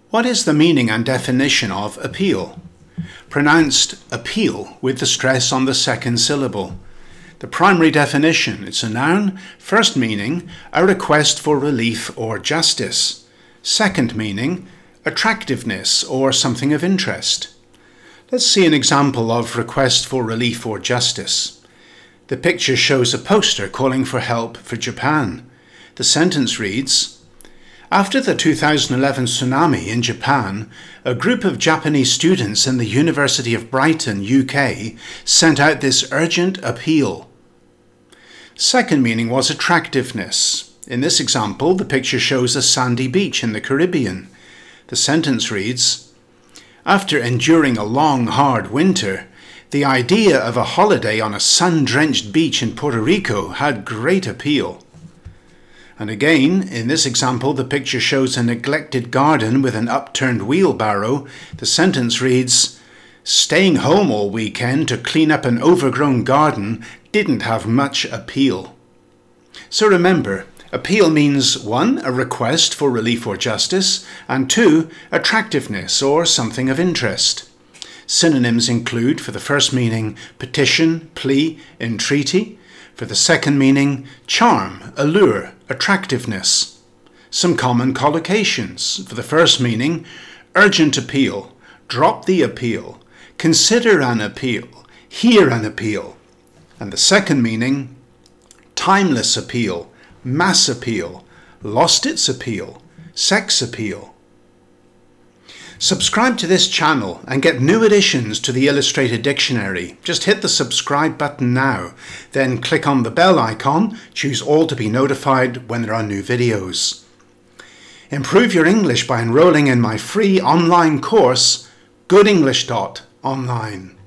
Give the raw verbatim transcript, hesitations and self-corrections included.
What is the meaning and definition of appeal? Pronounced appeal with the stress on the second syllable. The primary definition, it's a noun. First meaning, a request for relief or justice. Second meaning, attractiveness or something of interest. Let's see an example of request for relief or justice. The picture shows a poster calling for help for Japan. The sentence reads, after the two thousand eleven tsunami in Japan, a group of Japanese students in the University of Brighton, U K, sent out this urgent appeal. Second meaning was attractiveness. In this example, the picture shows a sandy beach in the Caribbean. The sentence reads, after enduring a long, hard winter, the idea of a holiday on a sun-drenched beach in Puerto Rico had great appeal. And again, in this example, the picture shows a neglected garden with an upturned wheelbarrow. The sentence reads, staying home all weekend to clean up an overgrown garden didn't have much appeal. So remember, appeal means one, a request for relief or justice, and two, attractiveness or something of interest. Synonyms include, for the first meaning, petition, plea, entreaty. For the second meaning, charm, allure, attractiveness. Some common collocations. For the first meaning, urgent appeal, drop the appeal, consider an appeal, hear an appeal. And the second meaning, timeless appeal, mass appeal, lost its appeal, sex appeal. Subscribe to this channel and get new additions to the Illustrated Dictionary. Just hit the subscribe button now, then click on the bell icon, choose all to be notified when there are new videos. Improve your English by enrolling in my free online course, Good English dot online.